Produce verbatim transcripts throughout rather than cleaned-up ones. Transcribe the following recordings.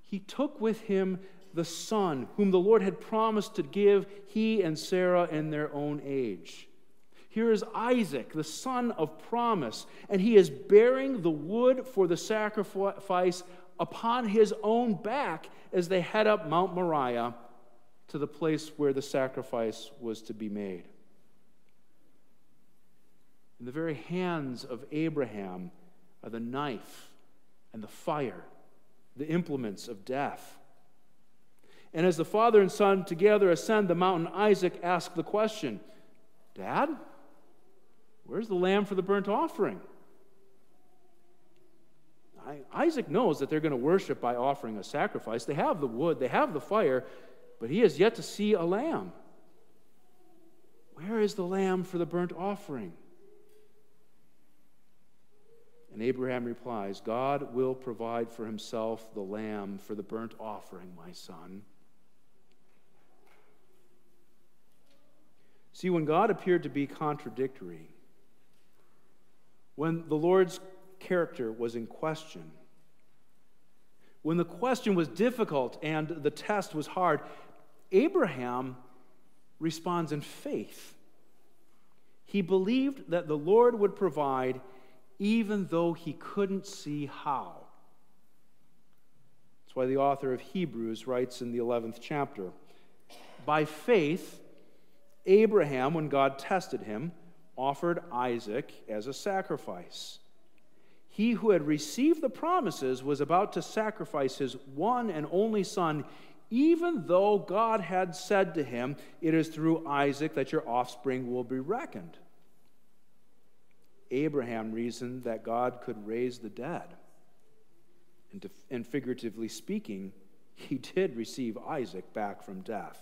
he took with him the son whom the Lord had promised to give he and Sarah in their own age. Here is Isaac, the son of promise, and he is bearing the wood for the sacrifice upon his own back as they head up Mount Moriah to the place where the sacrifice was to be made. In the very hands of Abraham are the knife and the fire, the implements of death. And as the father and son together ascend the mountain, Isaac asks the question, Dad, where's the lamb for the burnt offering? Isaac knows that they're going to worship by offering a sacrifice. They have the wood, they have the fire, but he has yet to see a lamb. Where is the lamb for the burnt offering? And Abraham replies, God will provide for himself the lamb for the burnt offering, my son. See, when God appeared to be contradictory, when the Lord's character was in question, when the question was difficult and the test was hard, Abraham responds in faith. He believed that the Lord would provide even though he couldn't see how. That's why the author of Hebrews writes in the eleventh chapter, by faith, Abraham, when God tested him, offered Isaac as a sacrifice. He who had received the promises was about to sacrifice his one and only son, even though God had said to him, it is through Isaac that your offspring will be reckoned. Abraham reasoned that God could raise the dead. And, to, and figuratively speaking, he did receive Isaac back from death.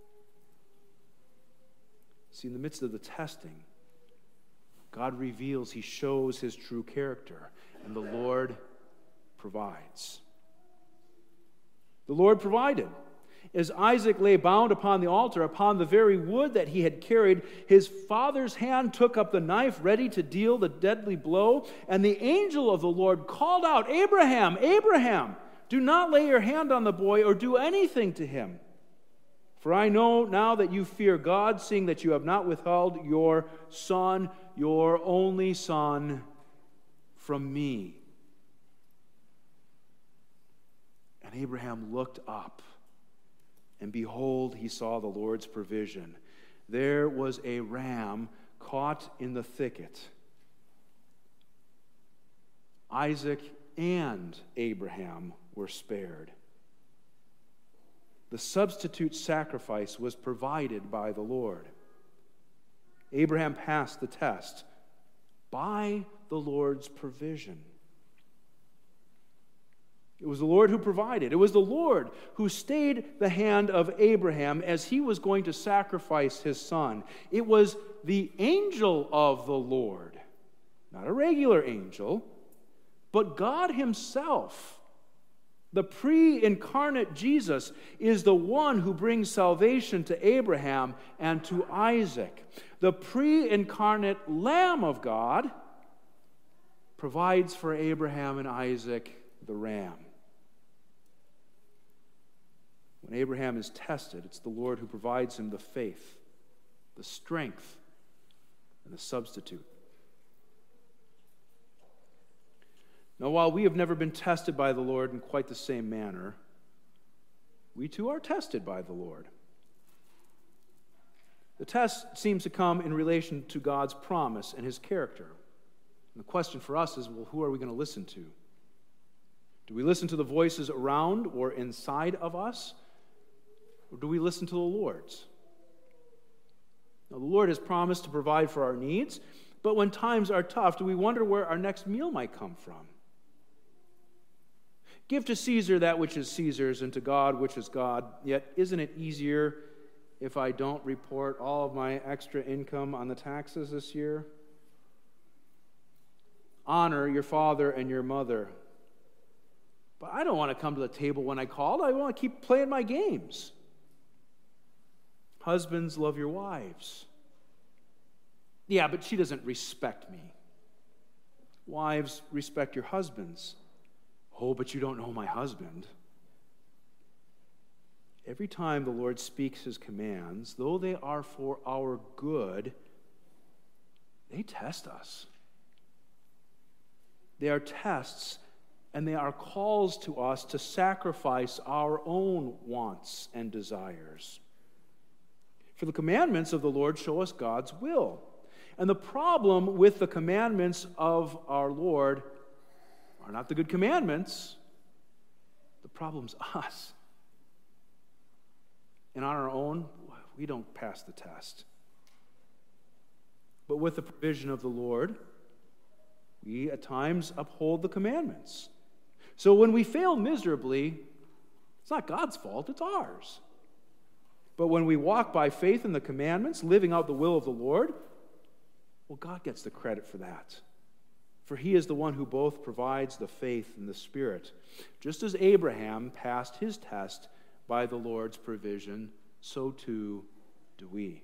See, in the midst of the testing, God reveals, he shows his true character, and the Lord provides. The Lord provided. As Isaac lay bound upon the altar, upon the very wood that he had carried, his father's hand took up the knife, ready to deal the deadly blow, and the angel of the Lord called out, Abraham, Abraham, do not lay your hand on the boy or do anything to him. For I know now that you fear God, seeing that you have not withheld your son, your only son, from me. And Abraham looked up, and behold, he saw the Lord's provision. There was a ram caught in the thicket. Isaac and Abraham were spared. The substitute sacrifice was provided by the Lord. Abraham passed the test by the Lord's provision. It was the Lord who provided. It was the Lord who stayed the hand of Abraham as he was going to sacrifice his son. It was the angel of the Lord, not a regular angel, but God himself. The pre-incarnate Jesus is the one who brings salvation to Abraham and to Isaac. The pre-incarnate Lamb of God provides for Abraham and Isaac the ram. When Abraham is tested, it's the Lord who provides him the faith, the strength, and the substitute. Now, while we have never been tested by the Lord in quite the same manner, we too are tested by the Lord. The test seems to come in relation to God's promise and his character. And the question for us is, well, who are we going to listen to? Do we listen to the voices around or inside of us? Or do we listen to the Lord's? Now, the Lord has promised to provide for our needs, but when times are tough, do we wonder where our next meal might come from? Give to Caesar that which is Caesar's, and to God which is God. Yet isn't it easier if I don't report all of my extra income on the taxes this year? Honor your father and your mother. But I don't want to come to the table when I called. I want to keep playing my games. Husbands, love your wives. Yeah, but she doesn't respect me. Wives, respect your husbands. Oh, but you don't know my husband. every time the Lord speaks his commands, though they are for our good, they test us. They are tests, and they are calls to us to sacrifice our own wants and desires. For the commandments of the Lord show us God's will. And the problem with the commandments of our Lord are not the good commandments. The problem's us. And on our own, we don't pass the test. But with the provision of the Lord, we at times uphold the commandments. So when we fail miserably, it's not God's fault, it's ours. But when we walk by faith in the commandments, living out the will of the Lord, well, God gets the credit for that. For he is the one who both provides the faith and the Spirit. Just as Abraham passed his test by the Lord's provision, so too do we.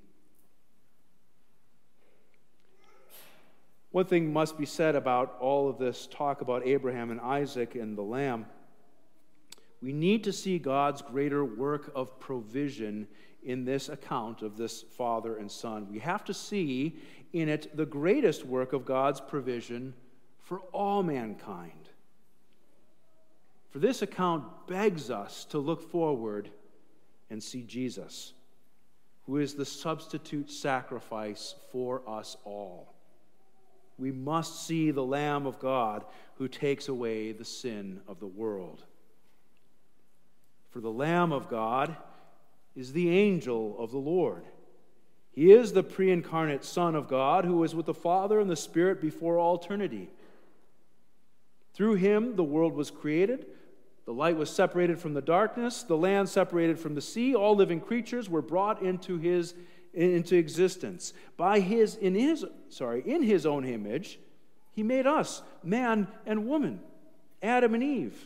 One thing must be said about all of this talk about Abraham and Isaac and the lamb. We need to see God's greater work of provision in this account of this father and son. We have to see in it the greatest work of God's provision for all mankind. For this account begs us to look forward and see Jesus, who is the substitute sacrifice for us all. We must see the Lamb of God who takes away the sin of the world. For the Lamb of God is the angel of the Lord. He is the pre-incarnate Son of God who was with the Father and the Spirit before all eternity. Through him the world was created. The light was separated from the darkness, the land separated from the sea. All living creatures were brought into his into existence. By his in his sorry, in his own image, he made us, man and woman, Adam and Eve.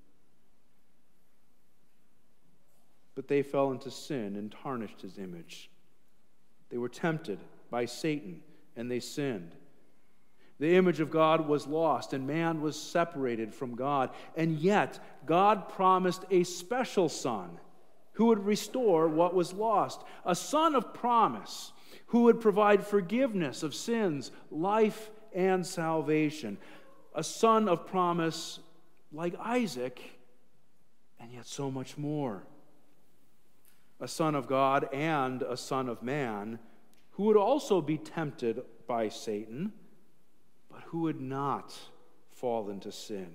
But they fell into sin and tarnished his image. They were tempted by Satan, and they sinned. The image of God was lost, and man was separated from God. And yet, God promised a special son who would restore what was lost. A son of promise who would provide forgiveness of sins, life, and salvation. A son of promise like Isaac, and yet so much more. A son of God and a son of man who would also be tempted by Satan, but who would not fall into sin.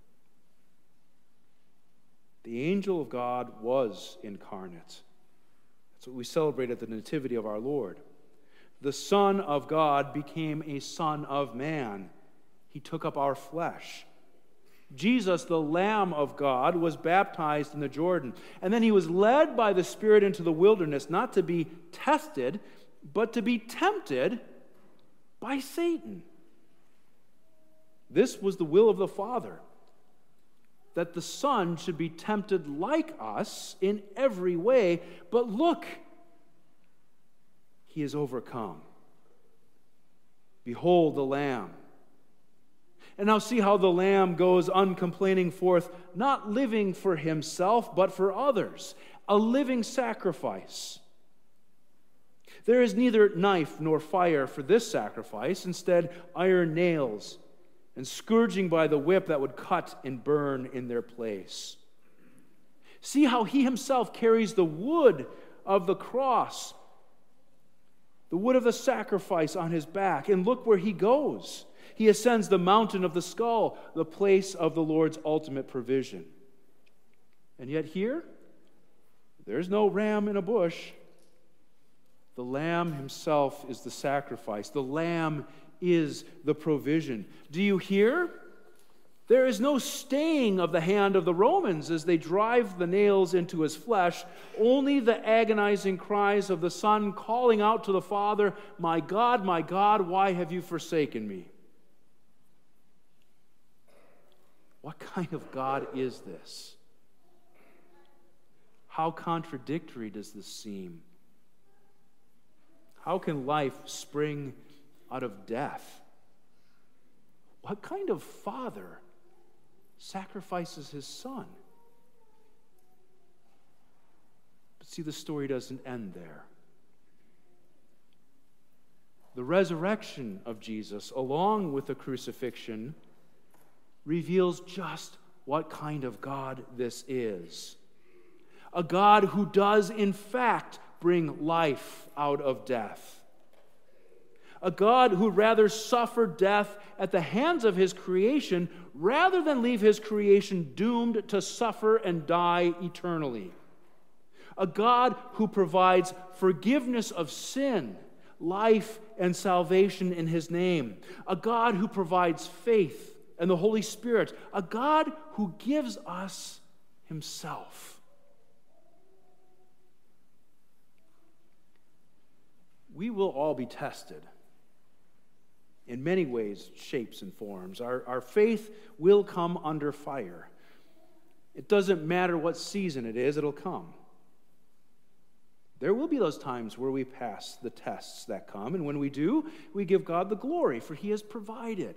The angel of God was incarnate. That's what we celebrate at the Nativity of our Lord. The Son of God became a Son of Man. He took up our flesh. Jesus, the Lamb of God, was baptized in the Jordan. And then he was led by the Spirit into the wilderness, not to be tested, but to be tempted by Satan. This was the will of the Father, that the Son should be tempted like us in every way. But look, he is overcome. Behold the Lamb. And now see how the Lamb goes uncomplaining forth, not living for himself, but for others, a living sacrifice. There is neither knife nor fire for this sacrifice, instead iron nails and scourging by the whip that would cut and burn in their place. See how he himself carries the wood of the cross, the wood of the sacrifice on his back, and look where he goes. He ascends the mountain of the skull, the place of the Lord's ultimate provision. And yet here, there's no ram in a bush. The Lamb himself is the sacrifice. The Lamb is the provision. Do you hear? There is no staying of the hand of the Romans as they drive the nails into his flesh, only the agonizing cries of the Son calling out to the Father, "My God, my God, why have you forsaken me?" What kind of God is this? How contradictory does this seem? How can life spring out of death? What kind of father sacrifices his son? See, the story doesn't end there. The resurrection of Jesus, along with the crucifixion, reveals just what kind of God this is. A God who does, in fact, bring life out of death. A God who rather suffered death at the hands of his creation rather than leave his creation doomed to suffer and die eternally. A God who provides forgiveness of sin, life, and salvation in his name. A God who provides faith and the Holy Spirit. A God who gives us himself. We will all be tested in many ways, shapes, and forms. Our, our faith will come under fire. It doesn't matter what season it is, it'll come. There will be those times where we pass the tests that come, and when we do, we give God the glory, for he has provided.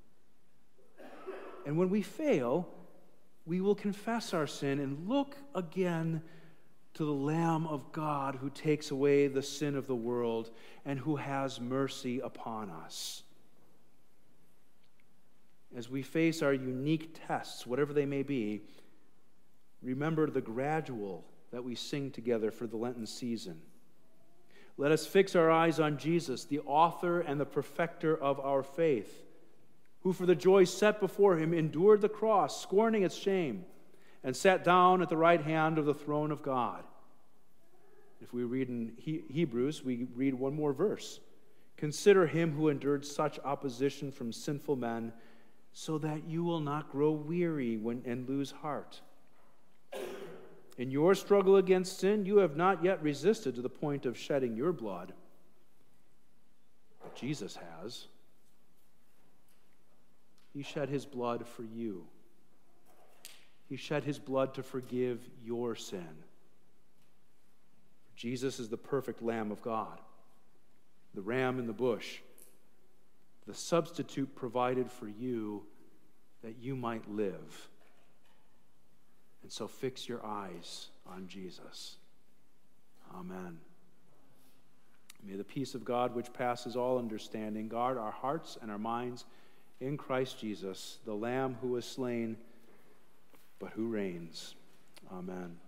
And when we fail, we will confess our sin and look again to the Lamb of God who takes away the sin of the world and who has mercy upon us. As we face our unique tests, whatever they may be, remember the gradual that we sing together for the Lenten season. Let us fix our eyes on Jesus, the author and the perfecter of our faith, who for the joy set before him endured the cross, scorning its shame, and sat down at the right hand of the throne of God. If we read in he- Hebrews, we read one more verse. Consider him who endured such opposition from sinful men, so that you will not grow weary when, and lose heart. In your struggle against sin, you have not yet resisted to the point of shedding your blood. But Jesus has. He shed his blood for you. He shed his blood to forgive your sin. Jesus is the perfect Lamb of God, the ram in the bush, the substitute provided for you that you might live. And so fix your eyes on Jesus. Amen. May the peace of God, which passes all understanding, guard our hearts and our minds in Christ Jesus, the Lamb who was slain, but who reigns. Amen.